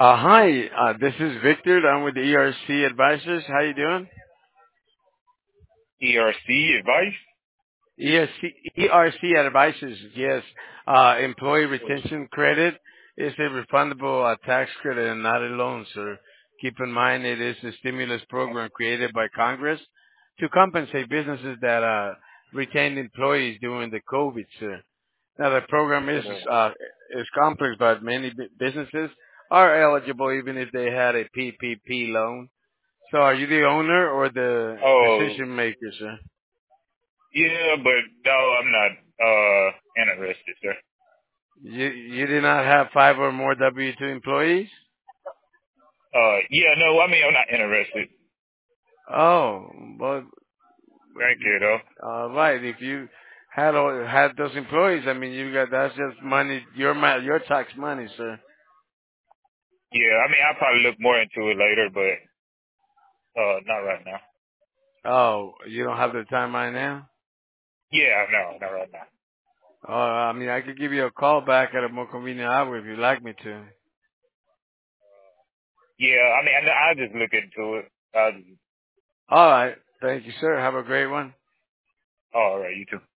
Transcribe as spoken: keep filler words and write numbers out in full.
Uh, hi, uh, this is Victor. I'm with the E R C Advisors. How you doing? E R C advice? E R C, E R C Advisors, yes. Uh, employee retention credit is a refundable uh, tax credit and not a loan, sir. Keep in mind it is a stimulus program created by Congress to compensate businesses that uh, retained employees during the COVID, sir. Now the program is Oh, uh, is complex, but many bu- businesses are eligible even if they had a P P P loan. So are you the owner or the oh, decision maker, sir? yeah, but no, I'm not uh interested, sir. You you did not have five or more W two employees? Uh, yeah, no, I mean I'm not interested. Oh, well, Thank you, though. all right. If you had all, had those employees, I mean, you got that's just money, your ma- your tax money, sir. Yeah, I mean I'll probably look more into it later, but uh, not right now. Oh, you don't have the time right now? Yeah, no, not right now. Oh, I mean, I could give you a call back at a more convenient hour if you'd like me to. Yeah, I mean I, I'll just look into it. I'll just, All right. Thank you, sir. Have a great one. all right, you too.